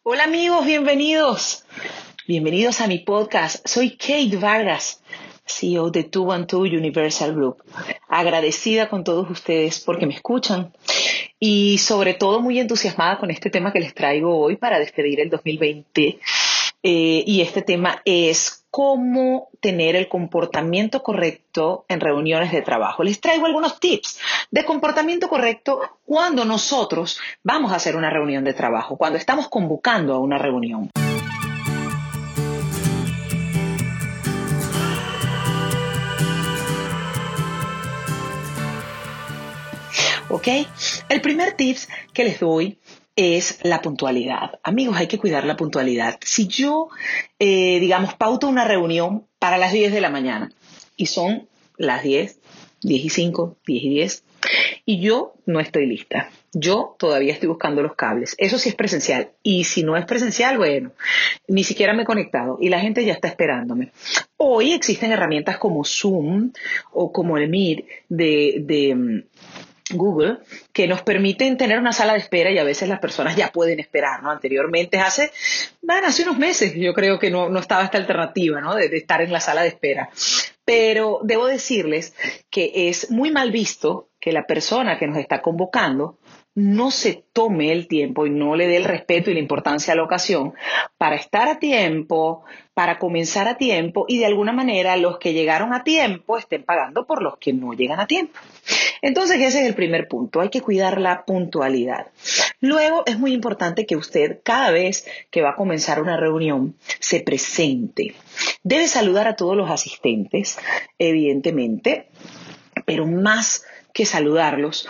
Hola amigos, bienvenidos. Bienvenidos a mi podcast. Soy Kate Vargas, CEO de 212 Universal Group. Agradecida con todos ustedes porque me escuchan y sobre todo muy entusiasmada con este tema que les traigo hoy para despedir el 2020. Y este tema es cómo tener el comportamiento correcto en reuniones de trabajo. Les traigo algunos tips de comportamiento correcto cuando nosotros vamos a hacer una reunión de trabajo, cuando estamos convocando a una reunión. ¿Ok? El primer tip que les doy es la puntualidad. Amigos, hay que cuidar la puntualidad. Si yo, pauto una reunión para las 10 de la mañana y son las 10, 10 y 5, 10 y 10, y yo no estoy lista. Yo todavía estoy buscando los cables. Eso sí es presencial. Y si no es presencial, bueno, ni siquiera me he conectado y la gente ya está esperándome. Hoy existen herramientas como Zoom o como el Meet de Google, que nos permiten tener una sala de espera y a veces las personas ya pueden esperar, ¿no? Anteriormente, hace unos meses, yo creo que no estaba esta alternativa, ¿no? De estar en la sala de espera. Pero debo decirles que es muy mal visto que la persona que nos está convocando no se tome el tiempo y no le dé el respeto y la importancia a la ocasión para estar a tiempo, para comenzar a tiempo y de alguna manera los que llegaron a tiempo estén pagando por los que no llegan a tiempo. Entonces ese es el primer punto, hay que cuidar la puntualidad. Luego es muy importante que usted cada vez que va a comenzar una reunión se presente. Debe saludar a todos los asistentes, evidentemente, pero más que saludarlos,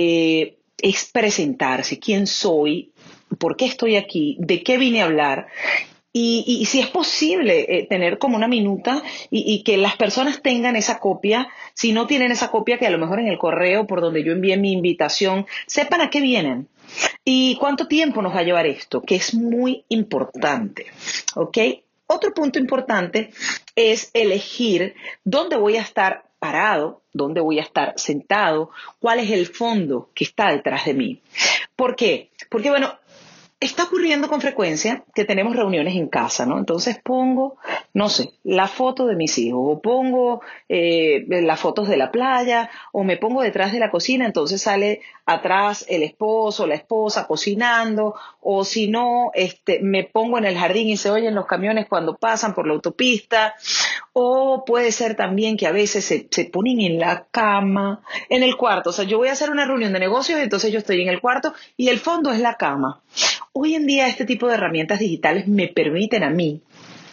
es presentarse, quién soy, por qué estoy aquí, de qué vine a hablar. Y si es posible tener como una minuta y que las personas tengan esa copia, si no tienen esa copia, que a lo mejor en el correo por donde yo envié mi invitación, sepan a qué vienen y cuánto tiempo nos va a llevar esto, que es muy importante, ¿ok? Otro punto importante es elegir dónde voy a estar parado, dónde voy a estar sentado, cuál es el fondo que está detrás de mí. ¿Por qué? Porque, bueno, está ocurriendo con frecuencia que tenemos reuniones en casa, ¿no? Entonces pongo, no sé, la foto de mis hijos, o pongo las fotos de la playa, o me pongo detrás de la cocina, entonces sale atrás el esposo, la esposa cocinando, o si no, me pongo en el jardín y se oyen los camiones cuando pasan por la autopista, o puede ser también que a veces se ponen en la cama, en el cuarto. O sea, yo voy a hacer una reunión de negocios, entonces yo estoy en el cuarto y el fondo es la cama. Hoy en día este tipo de herramientas digitales me permiten a mí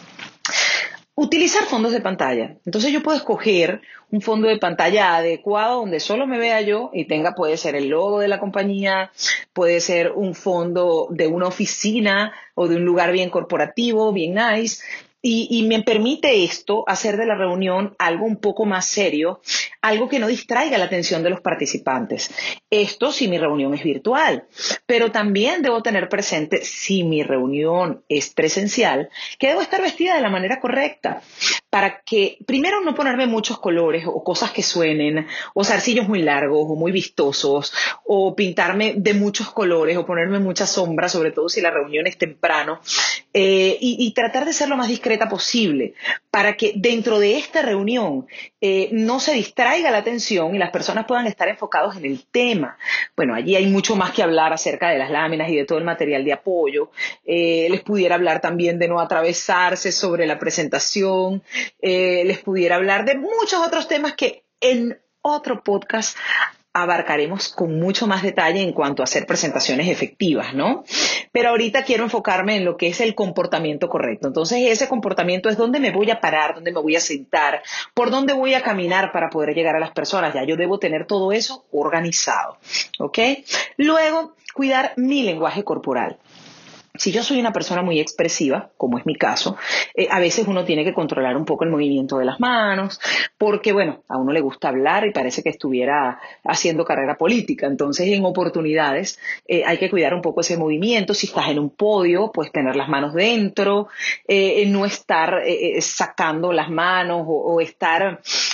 utilizar fondos de pantalla. Entonces yo puedo escoger un fondo de pantalla adecuado donde solo me vea yo y puede ser el logo de la compañía, puede ser un fondo de una oficina o de un lugar bien corporativo, bien nice. Y me permite esto hacer de la reunión algo un poco más serio, algo que no distraiga la atención de los participantes. Esto si mi reunión es virtual, pero también debo tener presente, si mi reunión es presencial, que debo estar vestida de la manera correcta para que, primero, no ponerme muchos colores o cosas que suenen, o zarcillos muy largos o muy vistosos, o pintarme de muchos colores o ponerme muchas sombras, sobre todo si la reunión es temprano, y tratar de ser lo más discreta posible para que dentro de esta reunión no se distraiga la atención y las personas puedan estar enfocados en el tema. Bueno, allí hay mucho más que hablar acerca de las láminas y de todo el material de apoyo. Les pudiera hablar también de no atravesarse sobre la presentación. Les pudiera hablar de muchos otros temas que en otro podcast abarcaremos con mucho más detalle en cuanto a hacer presentaciones efectivas, ¿no? Pero ahorita quiero enfocarme en lo que es el comportamiento correcto. Entonces, ese comportamiento es dónde me voy a parar, dónde me voy a sentar, por dónde voy a caminar para poder llegar a las personas. Ya yo debo tener todo eso organizado, ¿ok? Luego, cuidar mi lenguaje corporal. Si yo soy una persona muy expresiva, como es mi caso, a veces uno tiene que controlar un poco el movimiento de las manos, porque, bueno, a uno le gusta hablar y parece que estuviera haciendo carrera política. Entonces, en oportunidades hay que cuidar un poco ese movimiento. Si estás en un podio, pues tener las manos dentro, no estar sacando las manos o estar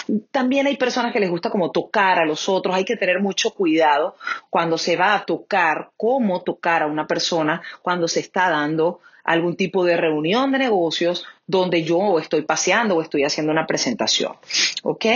También hay personas que les gusta como tocar a los otros. Hay que tener mucho cuidado cuando se va a tocar, cómo tocar a una persona cuando se está dando algún tipo de reunión de negocios donde yo estoy paseando o estoy haciendo una presentación. ¿Ok?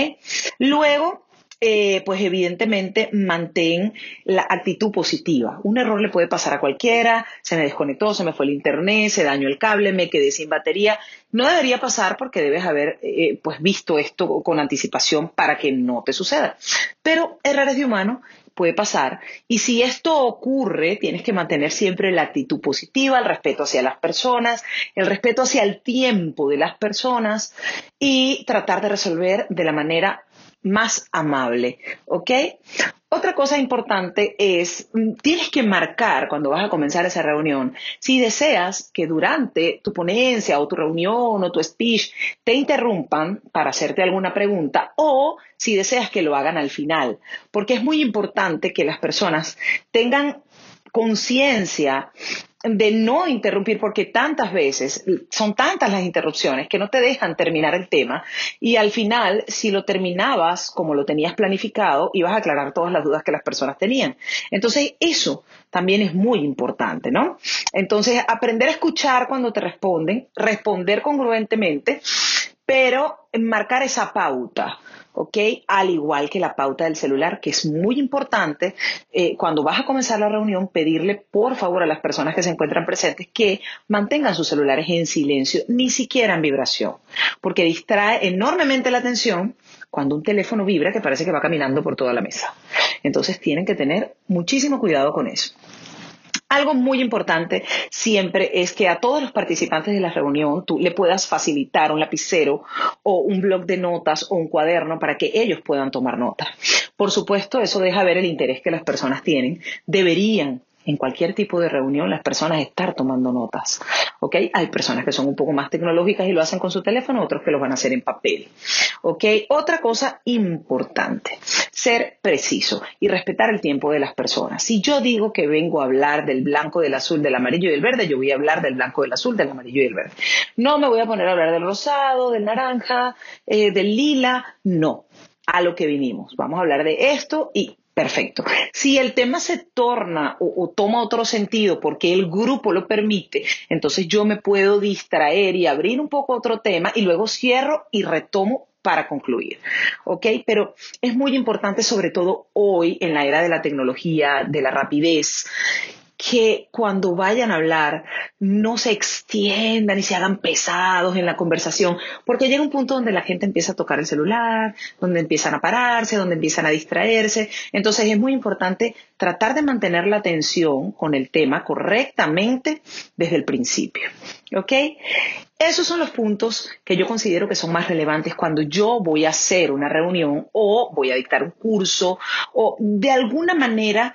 Luego, pues evidentemente mantén la actitud positiva. Un error le puede pasar a cualquiera, se me desconectó, se me fue el internet, se dañó el cable, me quedé sin batería. No debería pasar porque debes haber pues visto esto con anticipación para que no te suceda. Pero errores de humano puede pasar. Y si esto ocurre, tienes que mantener siempre la actitud positiva, el respeto hacia las personas, el respeto hacia el tiempo de las personas y tratar de resolver de la manera más amable, ¿ok? Otra cosa importante es, tienes que marcar cuando vas a comenzar esa reunión, si deseas que durante tu ponencia o tu reunión o tu speech te interrumpan para hacerte alguna pregunta o si deseas que lo hagan al final, porque es muy importante que las personas tengan conciencia de no interrumpir porque tantas veces son tantas las interrupciones que no te dejan terminar el tema y al final si lo terminabas como lo tenías planificado ibas a aclarar todas las dudas que las personas tenían. Entonces eso también es muy importante, ¿no? Entonces aprender a escuchar cuando te responden, responder congruentemente, pero marcar esa pauta. ¿Ok? Al igual que la pauta del celular, que es muy importante cuando vas a comenzar la reunión, pedirle por favor a las personas que se encuentran presentes que mantengan sus celulares en silencio, ni siquiera en vibración, porque distrae enormemente la atención cuando un teléfono vibra que parece que va caminando por toda la mesa. Entonces tienen que tener muchísimo cuidado con eso. Algo muy importante siempre es que a todos los participantes de la reunión tú le puedas facilitar un lapicero o un bloc de notas o un cuaderno para que ellos puedan tomar notas. Por supuesto, eso deja ver el interés que las personas tienen. Deberían, en cualquier tipo de reunión, las personas estar tomando notas. ¿Ok? Hay personas que son un poco más tecnológicas y lo hacen con su teléfono, otros que lo van a hacer en papel. ¿Ok? Otra cosa importante, ser preciso y respetar el tiempo de las personas. Si yo digo que vengo a hablar del blanco, del azul, del amarillo y del verde, yo voy a hablar del blanco, del azul, del amarillo y del verde. No me voy a poner a hablar del rosado, del naranja, del lila, no. A lo que vinimos. Vamos a hablar de esto y perfecto. Si el tema se torna o toma otro sentido porque el grupo lo permite, entonces yo me puedo distraer y abrir un poco otro tema y luego cierro y retomo para concluir, ¿ok? Pero es muy importante, sobre todo hoy, en la era de la tecnología, de la rapidez, que cuando vayan a hablar no se extiendan y se hagan pesados en la conversación, porque llega un punto donde la gente empieza a tocar el celular, donde empiezan a pararse, donde empiezan a distraerse. Entonces es muy importante tratar de mantener la atención con el tema correctamente desde el principio, ¿ok? Esos son los puntos que yo considero que son más relevantes cuando yo voy a hacer una reunión o voy a dictar un curso o de alguna manera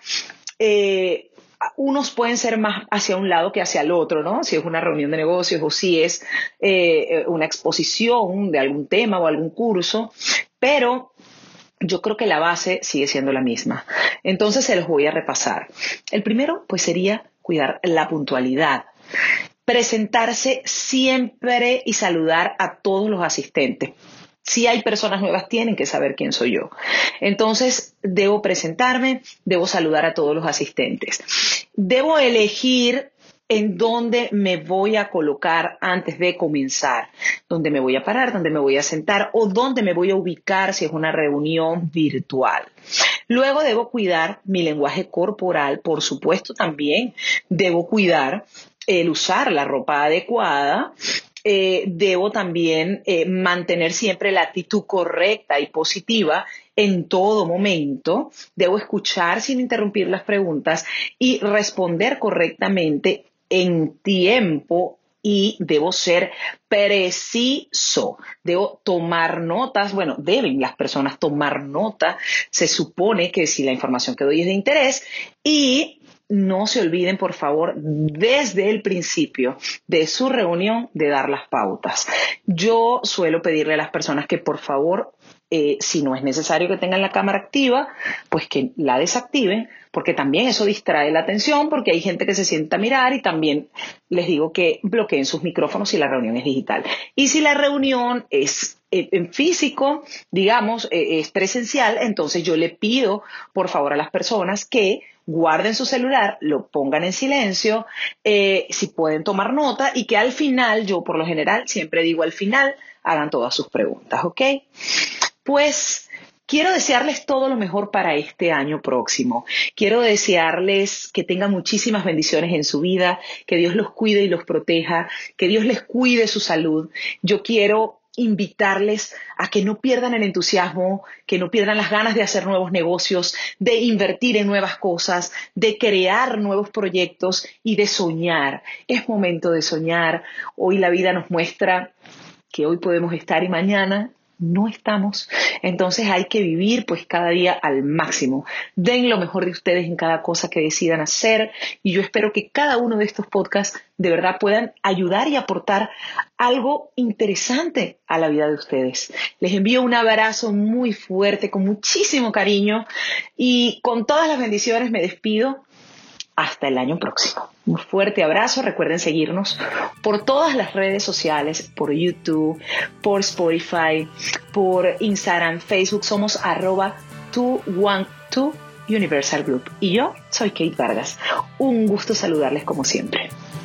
unos pueden ser más hacia un lado que hacia el otro, ¿no? Si es una reunión de negocios o si es una exposición de algún tema o algún curso, pero yo creo que la base sigue siendo la misma. Entonces se los voy a repasar. El primero, pues, sería cuidar la puntualidad. Presentarse siempre y saludar a todos los asistentes. Si hay personas nuevas, tienen que saber quién soy yo. Entonces, debo presentarme, debo saludar a todos los asistentes. Debo elegir en dónde me voy a colocar antes de comenzar, dónde me voy a parar, dónde me voy a sentar o dónde me voy a ubicar si es una reunión virtual. Luego debo cuidar mi lenguaje corporal, por supuesto también debo cuidar el usar la ropa adecuada. Debo también mantener siempre la actitud correcta y positiva en todo momento. Debo escuchar sin interrumpir las preguntas y responder correctamente en tiempo y debo ser preciso. Debo tomar notas. Bueno, deben las personas tomar nota. Se supone que si la información que doy es de interés y no se olviden, por favor, desde el principio de su reunión de dar las pautas. Yo suelo pedirle a las personas que, por favor, si no es necesario que tengan la cámara activa, pues que la desactiven, porque también eso distrae la atención, porque hay gente que se sienta a mirar y también les digo que bloqueen sus micrófonos si la reunión es digital. Y si la reunión es en físico, digamos, es presencial, entonces yo le pido, por favor, a las personas que guarden su celular, lo pongan en silencio, si pueden tomar nota y que al final, yo por lo general siempre digo al final, hagan todas sus preguntas, ¿ok? Pues quiero desearles todo lo mejor para este año próximo. Quiero desearles que tengan muchísimas bendiciones en su vida, que Dios los cuide y los proteja, que Dios les cuide su salud. Yo quiero invitarles a que no pierdan el entusiasmo, que no pierdan las ganas de hacer nuevos negocios, de invertir en nuevas cosas, de crear nuevos proyectos y de soñar. Es momento de soñar. Hoy la vida nos muestra que hoy podemos estar y mañana no estamos. Entonces hay que vivir pues cada día al máximo. Den lo mejor de ustedes en cada cosa que decidan hacer y yo espero que cada uno de estos podcasts de verdad puedan ayudar y aportar algo interesante a la vida de ustedes. Les envío un abrazo muy fuerte, con muchísimo cariño y con todas las bendiciones me despido. Hasta el año próximo. Un fuerte abrazo. Recuerden seguirnos por todas las redes sociales, por YouTube, por Spotify, por Instagram, Facebook. Somos @212 Universal Group. Y yo soy Kate Vargas. Un gusto saludarles como siempre.